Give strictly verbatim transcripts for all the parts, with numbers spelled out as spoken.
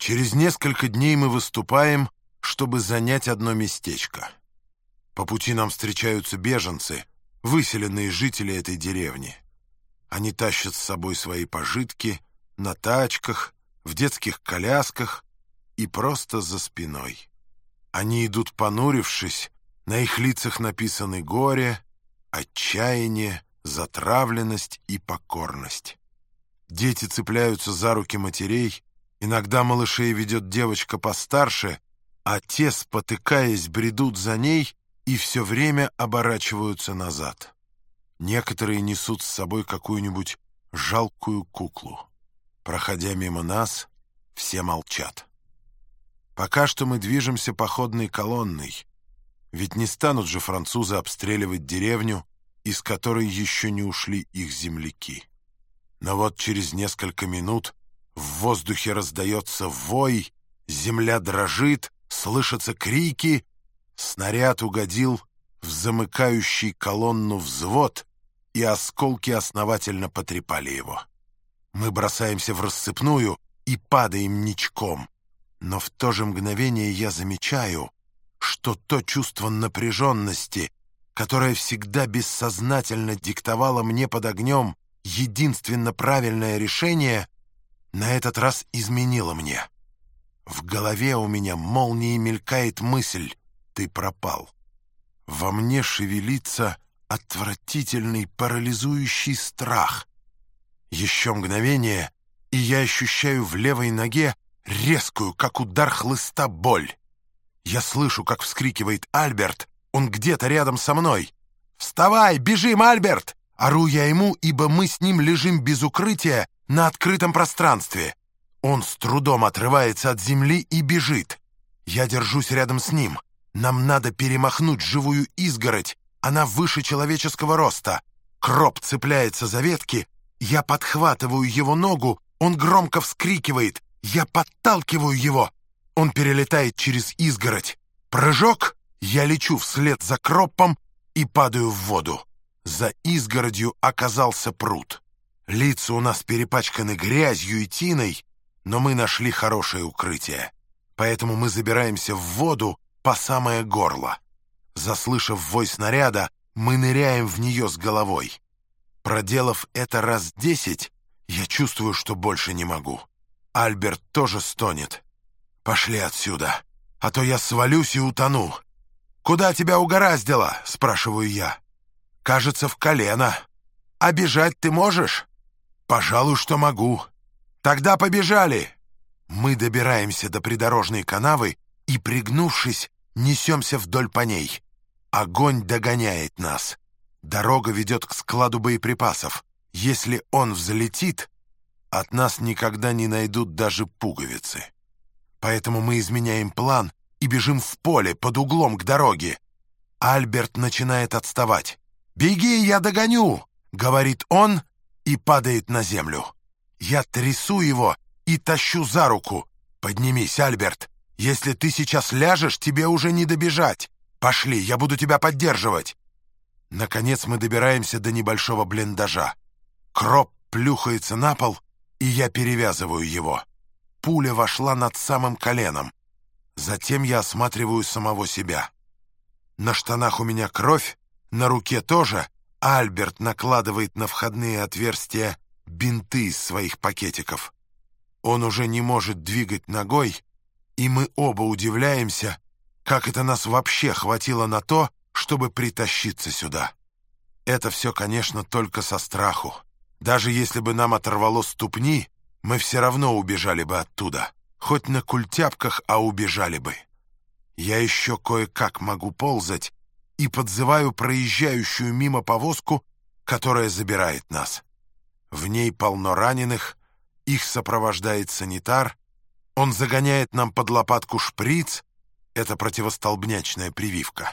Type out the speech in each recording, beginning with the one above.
Через несколько дней мы выступаем, чтобы занять одно местечко. По пути нам встречаются беженцы, выселенные жители этой деревни. Они тащат с собой свои пожитки на тачках, в детских колясках и просто за спиной. Они идут понурившись, на их лицах написаны горе, отчаяние, затравленность и покорность. Дети цепляются за руки матерей, иногда малышей ведет девочка постарше, а те, спотыкаясь, бредут за ней и все время оборачиваются назад. Некоторые несут с собой какую-нибудь жалкую куклу. Проходя мимо нас, все молчат. Пока что мы движемся походной колонной, ведь не станут же французы обстреливать деревню, из которой еще не ушли их земляки. Но вот через несколько минут в воздухе раздается вой, земля дрожит, слышатся крики. Снаряд угодил в замыкающий колонну взвод, и осколки основательно потрепали его. Мы бросаемся в рассыпную и падаем ничком. Но в то же мгновение я замечаю, что то чувство напряженности, которое всегда бессознательно диктовало мне под огнем единственно правильное решение, на этот раз изменило мне. В голове у меня молнией мелькает мысль: «Ты пропал». Во мне шевелится отвратительный парализующий страх. Еще мгновение, и я ощущаю в левой ноге резкую, как удар хлыста, боль. Я слышу, как вскрикивает Альберт, он где-то рядом со мной. «Вставай, бежим, Альберт!» Ору я ему, ибо мы с ним лежим без укрытия на открытом пространстве. Он с трудом отрывается от земли и бежит. Я держусь рядом с ним. Нам надо перемахнуть живую изгородь, она выше человеческого роста. Кроп цепляется за ветки, я подхватываю его ногу, он громко вскрикивает, я подталкиваю его. Он перелетает через изгородь. Прыжок, я лечу вслед за Кропом и падаю в воду. За изгородью оказался пруд. Лица у нас перепачканы грязью и тиной, но мы нашли хорошее укрытие. Поэтому мы забираемся в воду по самое горло. Заслышав вой снаряда, мы ныряем в нее с головой. Проделав это раз десять, я чувствую, что больше не могу. Альберт тоже стонет. «Пошли отсюда, а то я свалюсь и утону». «Куда тебя угораздило?» — спрашиваю я. «Кажется, в колено. А бежать ты можешь?» «Пожалуй, что могу». «Тогда побежали!» Мы добираемся до придорожной канавы и, пригнувшись, несемся вдоль по ней. Огонь догоняет нас. Дорога ведет к складу боеприпасов. Если он взлетит, от нас никогда не найдут даже пуговицы. Поэтому мы изменяем план и бежим в поле под углом к дороге. Альберт начинает отставать. «Беги, я догоню!» — говорит он и падает на землю. Я трясу его и тащу за руку. «Поднимись, Альберт! Если ты сейчас ляжешь, тебе уже не добежать. Пошли, я буду тебя поддерживать». Наконец мы добираемся до небольшого блиндажа. Кроп плюхается на пол, и я перевязываю его. Пуля вошла над самым коленом. Затем я осматриваю самого себя. На штанах у меня кровь, на руке тоже. Альберт накладывает на входные отверстия бинты из своих пакетиков. Он уже не может двигать ногой, и мы оба удивляемся, как это нас вообще хватило на то, чтобы притащиться сюда. Это все, конечно, только со страху. Даже если бы нам оторвало ступни, мы все равно убежали бы оттуда. Хоть на культяпках, а убежали бы. Я еще кое-как могу ползать и подзываю проезжающую мимо повозку, которая забирает нас. В ней полно раненых, их сопровождает санитар. Он загоняет нам под лопатку шприц, это противостолбнячная прививка.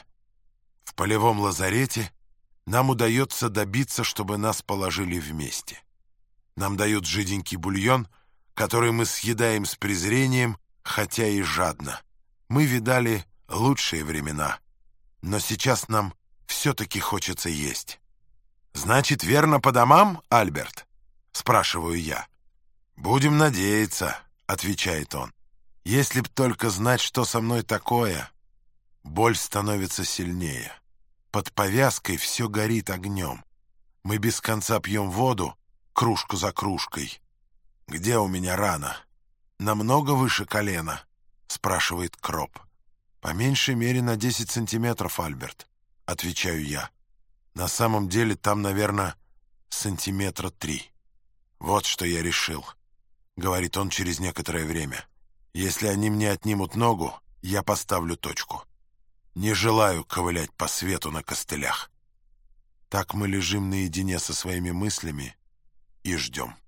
В полевом лазарете нам удается добиться, чтобы нас положили вместе. Нам дают жиденький бульон, который мы съедаем с презрением, хотя и жадно. Мы видали лучшие времена, но сейчас нам все-таки хочется есть. «Значит, верно по домам, Альберт?» — спрашиваю я. «Будем надеяться», — отвечает он. Если б только знать, что со мной такое, боль становится сильнее. Под повязкой все горит огнем. Мы без конца пьем воду, кружку за кружкой. «Где у меня рана? Намного выше колена?» — спрашивает Кроп. «По меньшей мере на десять сантиметров, Альберт», — отвечаю я. «На самом деле там, наверное, сантиметра три». «Вот что я решил», — говорит он через некоторое время. «Если они мне отнимут ногу, я поставлю точку. Не желаю ковылять по свету на костылях». Так мы лежим наедине со своими мыслями и ждем.